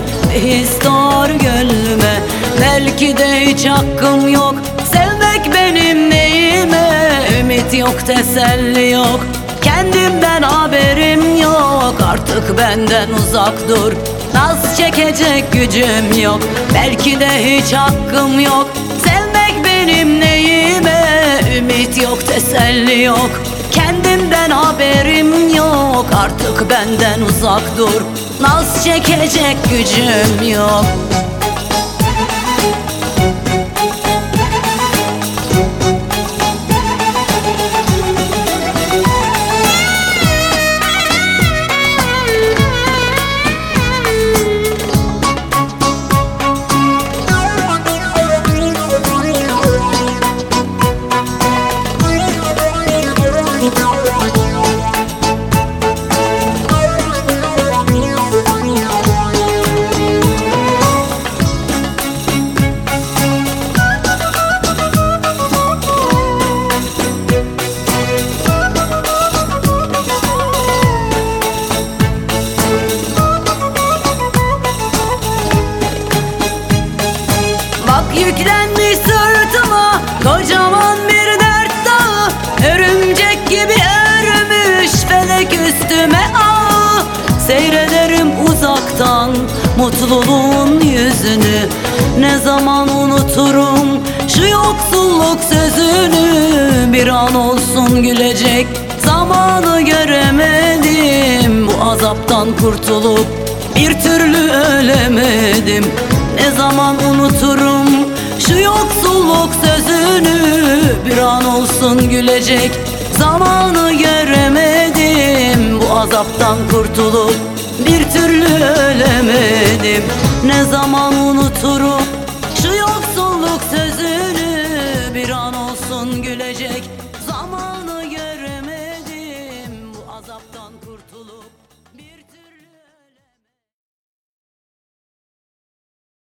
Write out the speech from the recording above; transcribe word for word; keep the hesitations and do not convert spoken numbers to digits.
his doğar gönlüme. Belki de hiç hakkım yok, sevmek benim neyime. Ümit yok, teselli yok, kendimden haberim yok. Artık benden uzak dur, naz çekecek gücüm yok. Belki de hiç hakkım yok, sevmek benim neyime. Ümit yok, teselli yok, kendimden haberim yok. Artık benden uzak dur, naz çekecek gücüm yok. Bak yüklenmiş sırtıma kocaman bir dert dağı. Örümcek gibi örmüş felek üstüme ağı. Seyrederim uzaktan mutluluğun yüzünü. Ne zaman unuturum şu yoksulluk sözünü. Bir an olsun gülecek zamanı göremedim. Bu azaptan kurtulup bir türlü ölemedim. Ne zaman unuturum şu yoksulluk sözünü. Bir an olsun gülecek zamanı göremedim. Bu azaptan kurtulup bir türlü ölemedim. Ne zaman unuturum şu yoksulluk sözünü. Bir an olsun gülecek zamanı göremedim. Bu azaptan kurtulup bir türlü